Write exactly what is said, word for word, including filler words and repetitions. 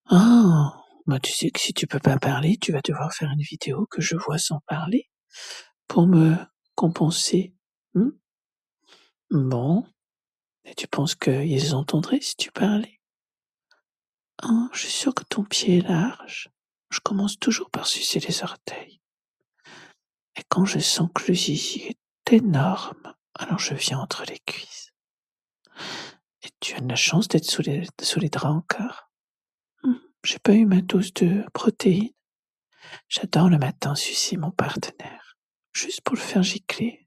Ah! Bah, tu sais que si tu peux pas parler, tu vas devoir faire une vidéo que je vois sans parler pour me compenser, mmh? Bon, et tu penses qu'ils entendraient si tu parlais? Hein, je suis sûre que ton pied est large. Je commence toujours par sucer les orteils. Et quand je sens que le zizi est énorme, alors je viens entre les cuisses. Et tu as de la chance d'être sous les sous les draps encore. Mmh, j'ai pas eu ma dose de protéines. J'adore le matin sucer mon partenaire, juste pour le faire gicler.